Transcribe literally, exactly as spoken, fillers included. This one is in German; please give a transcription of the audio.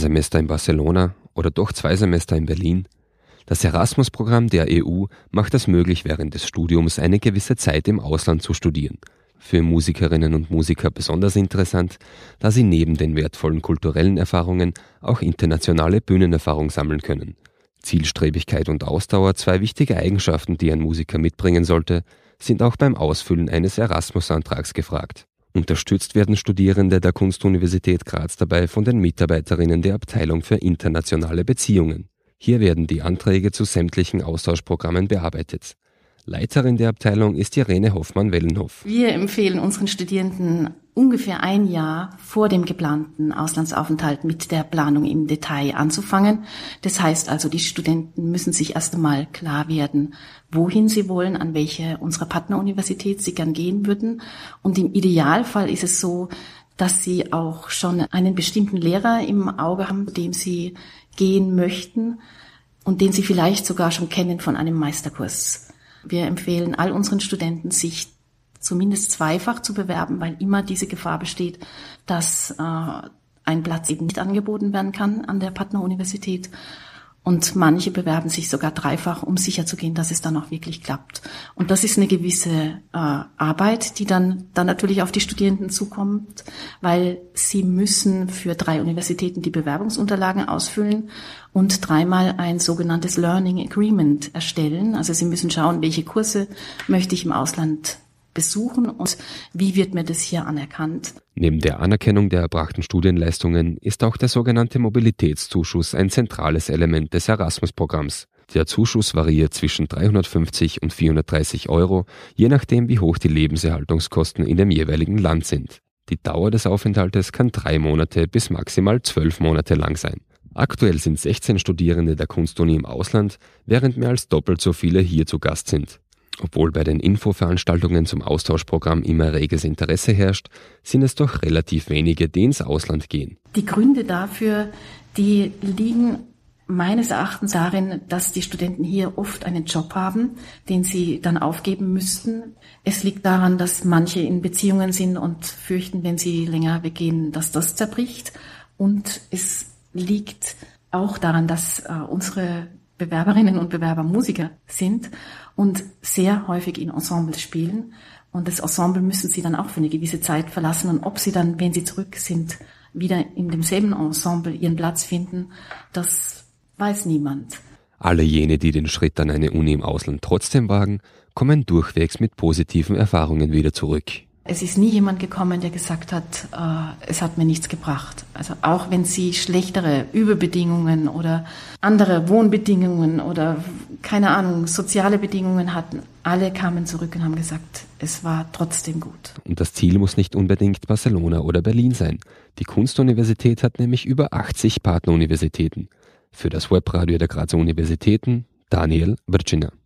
Semester in Barcelona oder doch zwei Semester in Berlin? Das Erasmus-Programm der E U macht es möglich, während des Studiums eine gewisse Zeit im Ausland zu studieren. Für Musikerinnen und Musiker besonders interessant, da sie neben den wertvollen kulturellen Erfahrungen auch internationale Bühnenerfahrung sammeln können. Zielstrebigkeit und Ausdauer, zwei wichtige Eigenschaften, die ein Musiker mitbringen sollte, sind auch beim Ausfüllen eines Erasmus-Antrags gefragt. Unterstützt werden Studierende der Kunstuniversität Graz dabei von den Mitarbeiterinnen der Abteilung für internationale Beziehungen. Hier werden die Anträge zu sämtlichen Austauschprogrammen bearbeitet. Leiterin der Abteilung ist Irene Hoffmann-Wellenhoff. Wir empfehlen unseren Studierenden ungefähr ein Jahr vor dem geplanten Auslandsaufenthalt mit der Planung im Detail anzufangen. Das heißt also, die Studenten müssen sich erst einmal klar werden, wohin sie wollen, an welche unserer Partneruniversität sie gern gehen würden. Und im Idealfall ist es so, dass sie auch schon einen bestimmten Lehrer im Auge haben, dem sie gehen möchten und den sie vielleicht sogar schon kennen von einem Meisterkurs. Wir empfehlen all unseren Studenten, sich zumindest zweifach zu bewerben, weil immer diese Gefahr besteht, dass äh, ein Platz eben nicht angeboten werden kann an der Partneruniversität. Und manche bewerben sich sogar dreifach, um sicherzugehen, dass es dann auch wirklich klappt. Und das ist eine gewisse äh, Arbeit, die dann, dann natürlich auf die Studierenden zukommt, weil sie müssen für drei Universitäten die Bewerbungsunterlagen ausfüllen und dreimal ein sogenanntes Learning Agreement erstellen. Also sie müssen schauen, welche Kurse möchte ich im Ausland besuchen und wie wird mir das hier anerkannt. Neben der Anerkennung der erbrachten Studienleistungen ist auch der sogenannte Mobilitätszuschuss ein zentrales Element des Erasmus-Programms. Der Zuschuss variiert zwischen dreihundertfünfzig und vierhundertdreißig Euro, je nachdem wie hoch die Lebenserhaltungskosten in dem jeweiligen Land sind. Die Dauer des Aufenthaltes kann drei Monate bis maximal zwölf Monate lang sein. Aktuell sind sechzehn Studierende der Kunstuni im Ausland, während mehr als doppelt so viele hier zu Gast sind. Obwohl bei den Infoveranstaltungen zum Austauschprogramm immer reges Interesse herrscht, sind es doch relativ wenige, die ins Ausland gehen. Die Gründe dafür, die liegen meines Erachtens darin, dass die Studenten hier oft einen Job haben, den sie dann aufgeben müssten. Es liegt daran, dass manche in Beziehungen sind und fürchten, wenn sie länger weggehen, dass das zerbricht. Und es liegt auch daran, dass äh, unsere Bewerberinnen und Bewerber Musiker sind und sehr häufig in Ensembles spielen. Und das Ensemble müssen sie dann auch für eine gewisse Zeit verlassen. Und ob sie dann, wenn sie zurück sind, wieder in demselben Ensemble ihren Platz finden, das weiß niemand. Alle jene, die den Schritt an eine Uni im Ausland trotzdem wagen, kommen durchwegs mit positiven Erfahrungen wieder zurück. Es ist nie jemand gekommen, der gesagt hat, äh, es hat mir nichts gebracht. Also auch wenn sie schlechtere Überbedingungen oder andere Wohnbedingungen oder keine Ahnung, soziale Bedingungen hatten, alle kamen zurück und haben gesagt, es war trotzdem gut. Und das Ziel muss nicht unbedingt Barcelona oder Berlin sein. Die Kunstuniversität hat nämlich über achtzig Partneruniversitäten. Für das Webradio der Grazer Universitäten, Daniel Brčina.